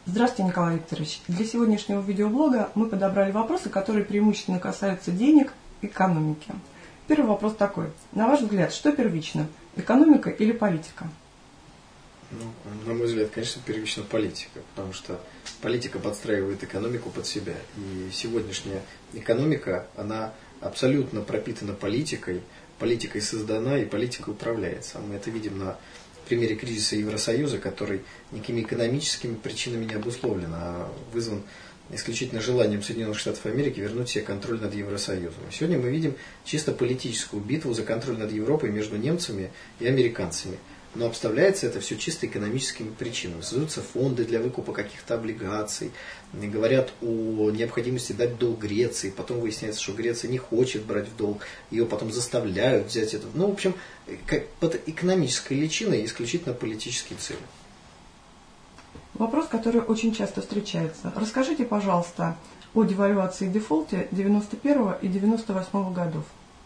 Здравствуйте, Николай Викторович. Для сегодняшнего видеоблога мы подобрали вопросы, которые преимущественно касаются денег и экономики. Первый вопрос такой. На ваш взгляд, что первично? Экономика или политика? На мой взгляд, конечно, первично политика, потому что политика подстраивает экономику под себя. И сегодняшняя экономика, она абсолютно пропитана политикой, политикой создана и политикой управляется. Мы это видим на примере кризиса Евросоюза, который никакими экономическими причинами не обусловлен, а вызван исключительно желанием Соединенных Штатов Америки вернуть себе контроль над Евросоюзом. Сегодня мы видим чисто политическую битву за контроль над Европой между немцами и американцами. Но обставляется это все чисто экономическими причинами. Создаются фонды для выкупа каких-то облигаций. Говорят о необходимости дать долг Греции. Потом выясняется, что Греция не хочет брать в долг. Ее потом заставляют взять это. В общем, под экономической личиной исключительно политические цели. Вопрос, который очень часто встречается. Расскажите, пожалуйста, о девальвации и дефолте 91 и 98 годов.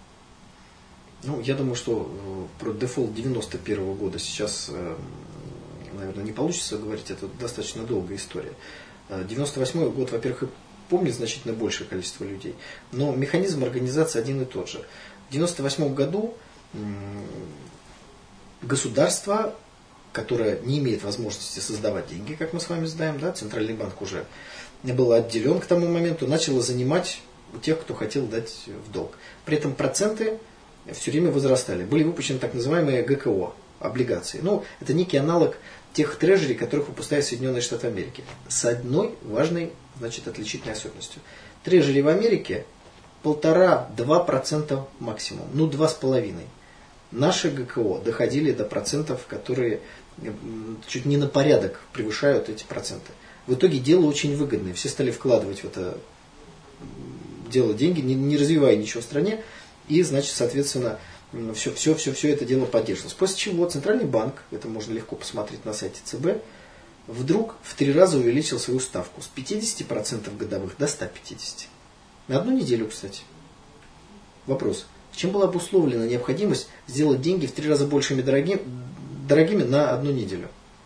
Я думаю, что про дефолт 91 года сейчас, наверное, не получится говорить, это достаточно долгая история. 98 год, во-первых, помнит значительно большее количество людей, но механизм организации один и тот же. В 98 году государство, которое не имеет возможности создавать деньги, как мы с вами знаем, да, Центральный банк уже был отделен к тому моменту, начало занимать у тех, кто хотел дать в долг. При этом проценты все время возрастали. Были выпущены так называемые ГКО, облигации. Это некий аналог тех трежерей, которых выпускают Соединенные Штаты Америки. С одной важной, отличительной особенностью. Трежери в Америке 1,5-2% максимум. 2,5%. Наши ГКО доходили до процентов, которые чуть не на порядок превышают эти проценты. В итоге дело очень выгодное. Все стали вкладывать в это дело деньги, не развивая ничего в стране. И, соответственно, все это дело поддерживалось. После чего Центральный банк, это можно легко посмотреть на сайте ЦБ, вдруг в 3 раза увеличил свою ставку с 50% годовых до 150%. На одну неделю, кстати. Вопрос. Чем была обусловлена необходимость сделать деньги в 3 раза большими дорогими на одну неделю?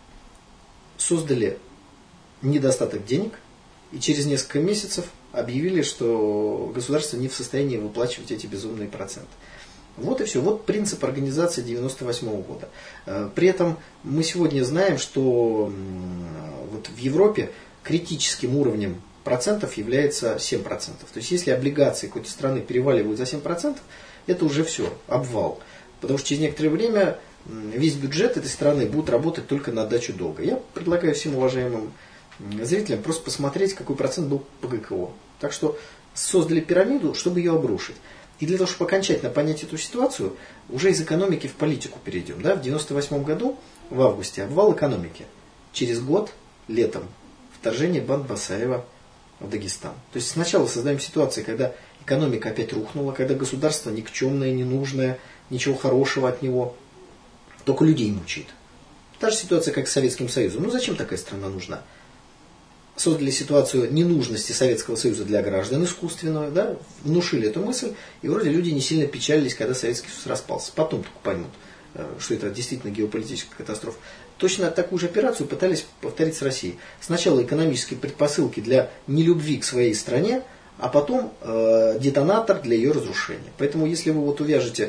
Создали недостаток денег и через несколько месяцев объявили, что государство не в состоянии выплачивать эти безумные проценты. Вот и все. Вот принцип организации 1998 года. При этом мы сегодня знаем, что в Европе критическим уровнем процентов является 7%. То есть если облигации какой-то страны переваливают за 7%, это уже все, обвал. Потому что через некоторое время весь бюджет этой страны будет работать только на отдачу долга. Я предлагаю всем уважаемым зрителям просто посмотреть, какой процент был по ГКО. Так что создали пирамиду, чтобы ее обрушить. И для того, чтобы окончательно понять эту ситуацию, уже из экономики в политику перейдем. Да? В 1998 году, в августе, обвал экономики. Через год, летом, вторжение банд Басаева в Дагестан. То есть сначала создаем ситуацию, когда экономика опять рухнула, когда государство никчемное, ненужное, ничего хорошего от него, только людей мучает. Та же ситуация, как с Советским Союзом. Зачем такая страна нужна? Создали ситуацию ненужности Советского Союза для граждан искусственную, да, внушили эту мысль, и вроде люди не сильно печалились, когда Советский Союз распался. Потом только поймут, что это действительно геополитическая катастрофа. Точно такую же операцию пытались повторить с Россией. Сначала экономические предпосылки для нелюбви к своей стране, а потом детонатор для ее разрушения. Поэтому если вы увяжете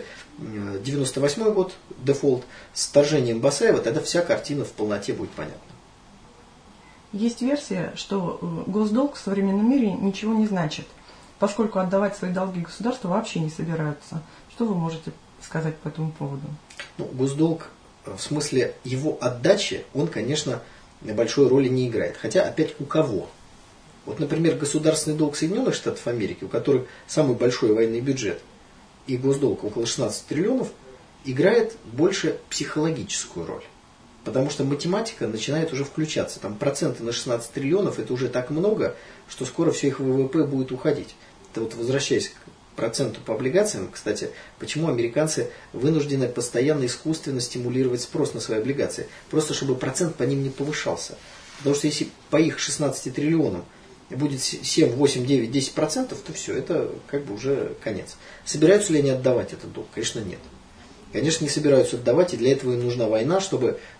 98 год, дефолт, с вторжением Басаева, тогда вся картина в полноте будет понятна. Есть версия, что госдолг в современном мире ничего не значит, поскольку отдавать свои долги государству вообще не собираются. Что вы можете сказать по этому поводу? Госдолг, в смысле его отдачи, он, конечно, большой роли не играет. Хотя, опять, у кого? Например, государственный долг Соединенных Штатов Америки, у которых самый большой военный бюджет, и госдолг около 16 триллионов, играет больше психологическую роль. Потому что математика начинает уже включаться. Там проценты на 16 триллионов, это уже так много, что скоро все их ВВП будет уходить. Это возвращаясь к проценту по облигациям, кстати, почему американцы вынуждены постоянно искусственно стимулировать спрос на свои облигации? Просто чтобы процент по ним не повышался. Потому что если по их 16 триллионам будет 7, 8, 9, 10%, то все, это уже конец. Собираются ли они отдавать этот долг? Конечно, нет. Конечно, не собираются отдавать, и для этого им нужна война, чтобы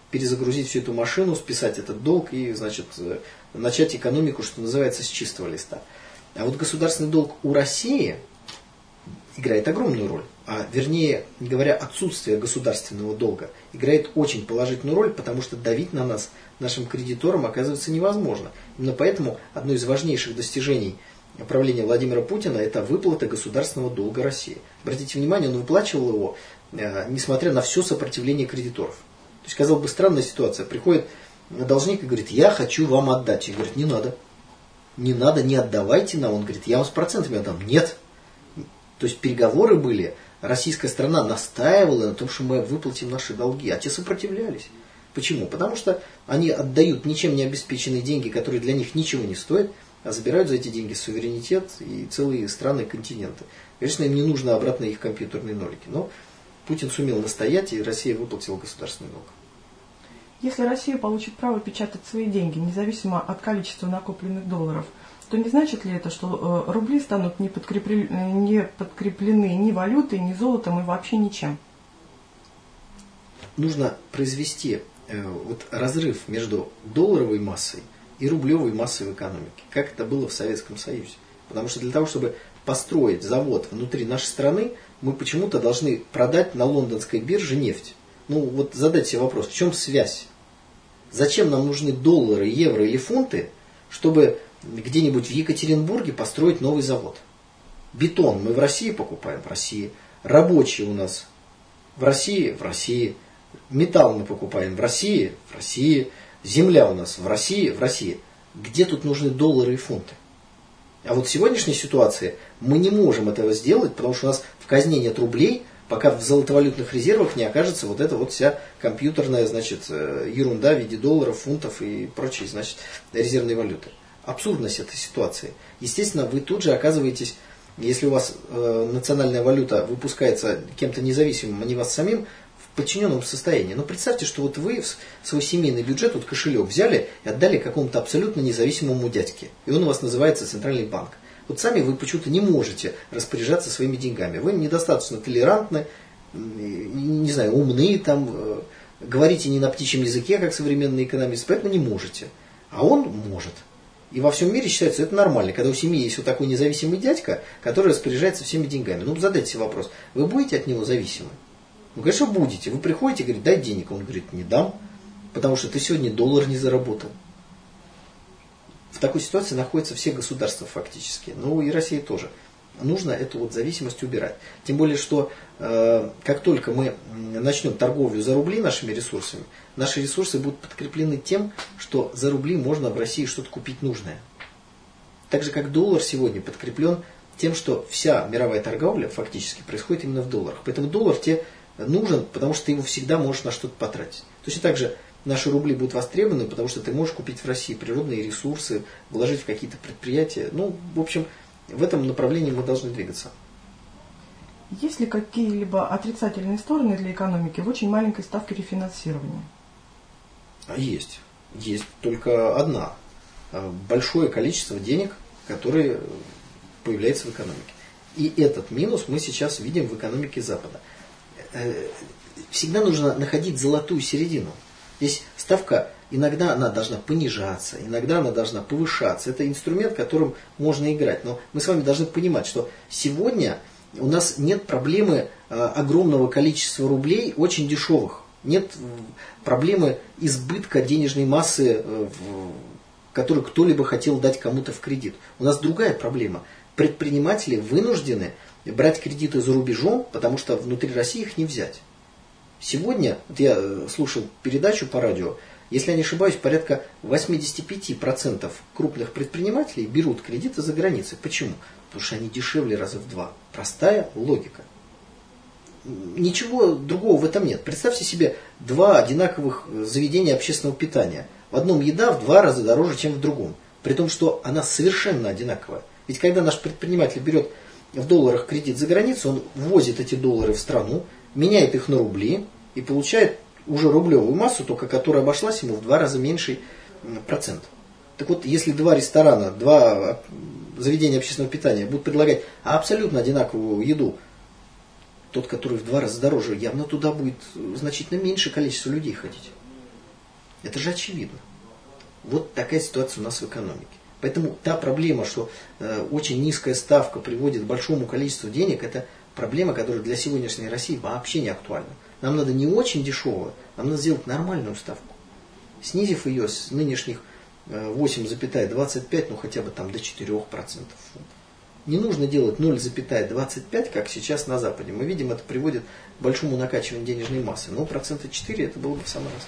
перезагрузить всю эту машину, списать этот долг и, значит, начать экономику, что называется, с чистого листа. А вот государственный долг у России играет огромную роль. А вернее говоря, отсутствие государственного долга играет очень положительную роль, потому что давить на нас, нашим кредиторам, оказывается невозможно. Именно поэтому одно из важнейших достижений правления Владимира Путина – это выплата государственного долга России. Обратите внимание, он выплачивал его, несмотря на все сопротивление кредиторов. То есть, казалось бы, странная ситуация. Приходит должник и говорит: я хочу вам отдать. И говорит: не надо. Не надо, не отдавайте нам. Он говорит: я вам с процентами отдам. Нет. То есть переговоры были, российская сторона настаивала на том, что мы выплатим наши долги, а те сопротивлялись. Почему? Потому что они отдают ничем не обеспеченные деньги, которые для них ничего не стоят, а забирают за эти деньги суверенитет и целые страны, континенты. Конечно, им не нужно обратно их компьютерные нолики, но Путин сумел настоять, и Россия выплатила государственный долг. Если Россия получит право печатать свои деньги, независимо от количества накопленных долларов, то не значит ли это, что рубли станут не подкреплены ни валютой, ни золотом и вообще ничем? Нужно произвести разрыв между долларовой массой и рублевой массой в экономике, как это было в Советском Союзе. Потому что для того, чтобы построить завод внутри нашей страны, мы почему-то должны продать на лондонской бирже нефть. Ну вот задайте себе вопрос, в чем связь? Зачем нам нужны доллары, евро или фунты, чтобы где-нибудь в Екатеринбурге построить новый завод? Бетон мы в России покупаем, в России. Рабочие у нас в России, в России. Металл мы покупаем в России, в России. Земля у нас в России, в России. Где тут нужны доллары и фунты? А вот в сегодняшней ситуации мы не можем этого сделать, потому что у нас в казне нет рублей, пока в золотовалютных резервах не окажется вот эта вот вся компьютерная, значит, ерунда в виде долларов, фунтов и прочей, значит, резервной валюты. Абсурдность этой ситуации. Естественно, вы тут же оказываетесь, если у вас национальная валюта выпускается кем-то независимым, а не вас самим, в подчиненном состоянии. Но представьте, что вот вы в свой семейный бюджет, вот кошелек взяли и отдали какому-то абсолютно независимому дядьке. И он у вас называется Центральный банк. Вот сами вы почему-то не можете распоряжаться своими деньгами. Вы недостаточно толерантны, не знаю, умны, там, говорите не на птичьем языке, как современный экономист, поэтому не можете. А он может. И во всем мире считается это нормально, когда у семьи есть вот такой независимый дядька, который распоряжается всеми деньгами. Ну, задайте себе вопрос, вы будете от него зависимы? Ну, конечно, будете. Вы приходите и говорите: дай денег. Он говорит: не дам, потому что ты сегодня доллар не заработал. В такой ситуации находятся все государства фактически. Ну и Россия тоже. Нужно эту вот зависимость убирать. Тем более, что как только мы начнем торговлю за рубли нашими ресурсами, наши ресурсы будут подкреплены тем, что за рубли можно в России что-то купить нужное. Так же, как доллар сегодня подкреплен тем, что вся мировая торговля фактически происходит именно в долларах. Поэтому доллар тебе нужен, потому что ты его всегда можешь на что-то потратить. Точно так же наши рубли будут востребованы, потому что ты можешь купить в России природные ресурсы, вложить в какие-то предприятия. Ну, в общем, в этом направлении мы должны двигаться. Есть ли какие-либо отрицательные стороны для экономики в очень маленькой ставке рефинансирования? Есть. Есть только одна. Большое количество денег, которые появляется в экономике. И этот минус мы сейчас видим в экономике Запада. Всегда нужно находить золотую середину. Здесь ставка, иногда она должна понижаться, иногда она должна повышаться. Это инструмент, которым можно играть. Но мы с вами должны понимать, что сегодня у нас нет проблемы огромного количества рублей, очень дешевых. Нет проблемы избытка денежной массы, которую кто-либо хотел дать кому-то в кредит. У нас другая проблема. Предприниматели вынуждены брать кредиты за рубежом, потому что внутри России их не взять. Сегодня, вот я слушал передачу по радио, если я не ошибаюсь, порядка 85% крупных предпринимателей берут кредиты за границей. Почему? Потому что они дешевле раза в 2. Простая логика. Ничего другого в этом нет. Представьте себе 2 одинаковых заведения общественного питания. В одном еда в 2 раза дороже, чем в другом. При том, что она совершенно одинаковая. Ведь когда наш предприниматель берет в долларах кредит за границу, он ввозит эти доллары в страну, меняет их на рубли и получает уже рублевую массу, только которая обошлась ему в 2 раза меньший процент. Так вот, если 2 ресторана, 2 заведения общественного питания будут предлагать абсолютно одинаковую еду, тот, который в 2 раза дороже, явно туда будет значительно меньше количество людей ходить. Это же очевидно. Вот такая ситуация у нас в экономике. Поэтому та проблема, что очень низкая ставка приводит к большому количеству денег, это проблема, которая для сегодняшней России вообще не актуальна. Нам надо не очень дешевую, нам надо сделать нормальную ставку. Снизив ее с нынешних 8,25, ну хотя бы там до 4%. Не нужно делать 0,25, как сейчас на Западе. Мы видим, это приводит к большому накачиванию денежной массы. Но 4% это было бы в самый раз.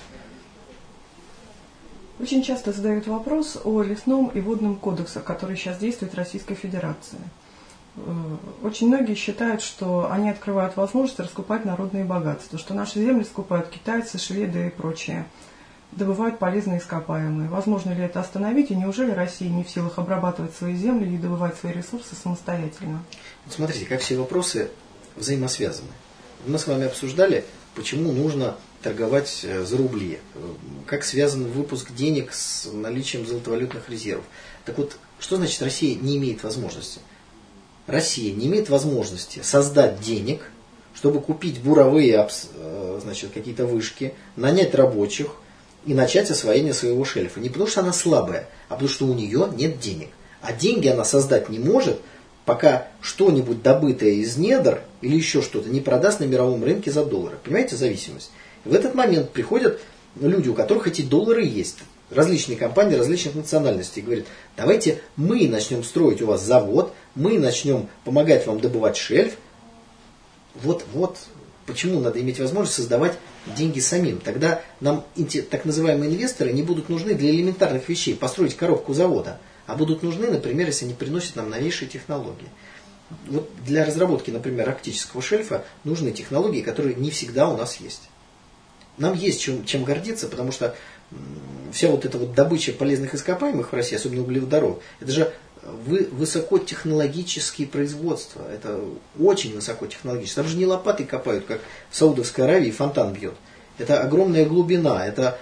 Очень часто задают вопрос о лесном и водном кодексах, которые сейчас действуют в Российской Федерации. Очень многие считают, что они открывают возможность раскупать народные богатства, что наши земли скупают китайцы, шведы и прочие, добывают полезные ископаемые. Возможно ли это остановить, и неужели Россия не в силах обрабатывать свои земли и добывать свои ресурсы самостоятельно? Вот смотрите, как все вопросы взаимосвязаны. Мы с вами обсуждали, почему нужно торговать за рубли, как связан выпуск денег с наличием золотовалютных резервов. Так вот, что значит Россия не имеет возможности? Россия не имеет возможности создать денег, чтобы купить буровые какие-то вышки, нанять рабочих и начать освоение своего шельфа. Не потому что она слабая, а потому что у нее нет денег. А деньги она создать не может, пока что-нибудь добытое из недр или еще что-то не продаст на мировом рынке за доллары. Понимаете зависимость? В этот момент приходят люди, у которых эти доллары есть. Различные компании различных национальностей. Говорят, давайте мы начнем строить у вас завод, мы начнем помогать вам добывать шельф. Вот почему надо иметь возможность создавать деньги самим. Тогда нам так называемые инвесторы не будут нужны для элементарных вещей. Построить коробку завода. А будут нужны, например, если они приносят нам новейшие технологии. Вот для разработки, например, арктического шельфа нужны технологии, которые не всегда у нас есть. Нам есть чем гордиться, потому что вся вот эта вот добыча полезных ископаемых в России, особенно углеводород, это же высокотехнологические производства. Это очень высокотехнологические. Там же не лопатой копают, как в Саудовской Аравии фонтан бьет. Это огромная глубина, это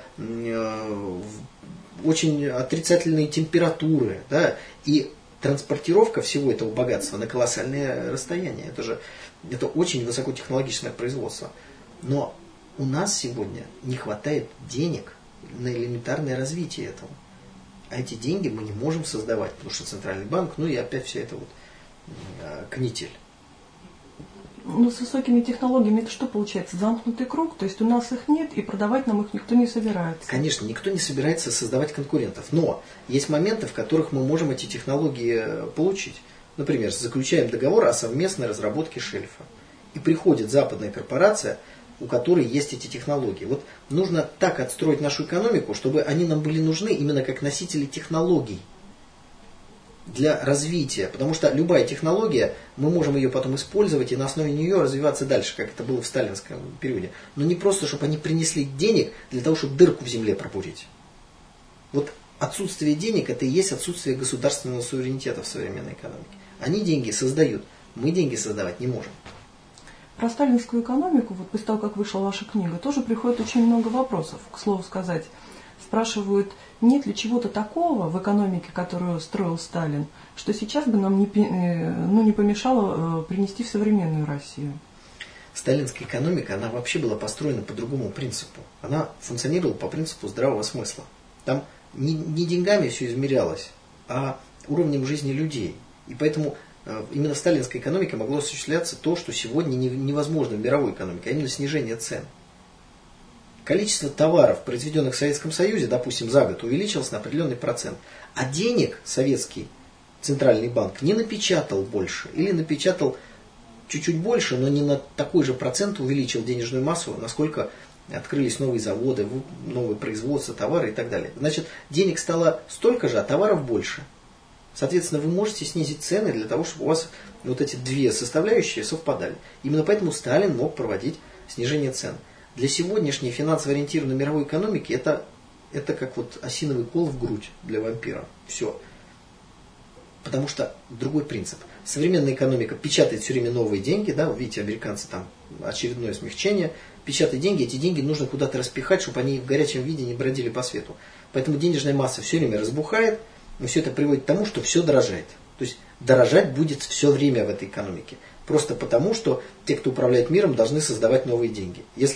очень отрицательные температуры. Да? И транспортировка всего этого богатства на колоссальные расстояния. Это очень высокотехнологичное производство. Но у нас сегодня не хватает денег на элементарное развитие этого. А эти деньги мы не можем создавать, потому что Центральный банк, и опять вся эта канитель. Ну, с высокими технологиями это что получается? Замкнутый круг? То есть у нас их нет, и продавать нам их никто не собирается? Конечно, никто не собирается создавать конкурентов. Но есть моменты, в которых мы можем эти технологии получить. Например, заключаем договор о совместной разработке шельфа. И приходит западная корпорация, у которой есть эти технологии. Вот нужно так отстроить нашу экономику, чтобы они нам были нужны именно как носители технологий для развития. Потому что любая технология, мы можем ее потом использовать и на основе нее развиваться дальше, как это было в сталинском периоде. Но не просто, чтобы они принесли денег для того, чтобы дырку в земле пробурить. Вот отсутствие денег, это и есть отсутствие государственного суверенитета в современной экономике. Они деньги создают, мы деньги создавать не можем. Про сталинскую экономику, вот после того, как вышла ваша книга, тоже приходит очень много вопросов. К слову сказать, спрашивают, нет ли чего-то такого в экономике, которую строил Сталин, что сейчас бы нам не помешало принести в современную Россию. Сталинская экономика, она вообще была построена по другому принципу. Она функционировала по принципу здравого смысла. Там не деньгами все измерялось, а уровнем жизни людей. И поэтому именно в сталинской экономике могло осуществляться то, что сегодня невозможно в мировой экономике, а именно снижение цен. Количество товаров, произведенных в Советском Союзе, допустим, за год, увеличилось на определенный процент. А денег советский центральный банк не напечатал больше. Или напечатал чуть-чуть больше, но не на такой же процент увеличил денежную массу, насколько открылись новые заводы, новые производства, товары и так далее. Значит, денег стало столько же, а товаров больше. Соответственно, вы можете снизить цены для того, чтобы у вас вот эти две составляющие совпадали. Именно поэтому Сталин мог проводить снижение цен. Для сегодняшней финансово ориентированной мировой экономики это как вот осиновый кол в грудь для вампира. Все. Потому что другой принцип. Современная экономика печатает все время новые деньги. Да? Вы видите, американцы там очередное смягчение. Печатают деньги, эти деньги нужно куда-то распихать, чтобы они в горячем виде не бродили по свету. Поэтому денежная масса все время разбухает. Но все это приводит к тому, что все дорожает. То есть дорожать будет все время в этой экономике. Просто потому, что те, кто управляет миром, должны создавать новые деньги. Если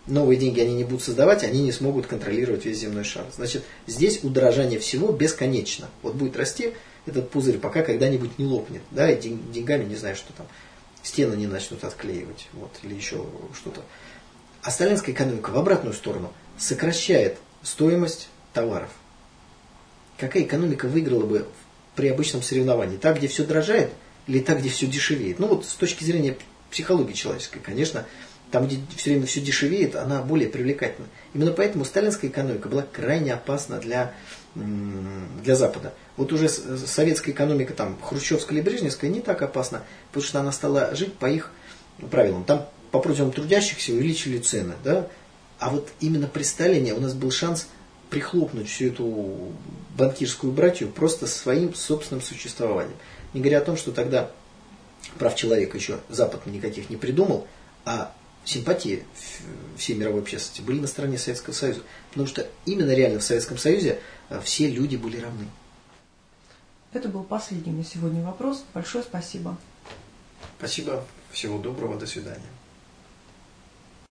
новые деньги они не будут создавать, они не смогут контролировать весь земной шар. Значит, здесь удорожание всего бесконечно. Вот будет расти этот пузырь, пока когда-нибудь не лопнет. Да, и деньгами, не знаю, что там, стены не начнут отклеивать, вот, или еще что-то. А сталинская экономика в обратную сторону сокращает стоимость товаров. Какая экономика выиграла бы при обычном соревновании? Та, где все дорожает, или та, где все дешевеет? Ну вот с точки зрения психологии человеческой, конечно, там, где все время все дешевеет, она более привлекательна. Именно поэтому сталинская экономика была крайне опасна для Запада. Вот уже советская экономика, там, хрущевская или брежневская, не так опасна, потому что она стала жить по их правилам. Там по просьбам трудящихся увеличили цены. Да? А вот именно при Сталине у нас был шанс прихлопнуть всю эту банкирскую братью просто своим собственным существованием. Не говоря о том, что тогда прав человека еще Запад никаких не придумал, а симпатии всей мировой общественности были на стороне Советского Союза. Потому что именно реально в Советском Союзе все люди были равны. Это был последний на сегодня вопрос. Большое спасибо. Спасибо. Всего доброго. До свидания.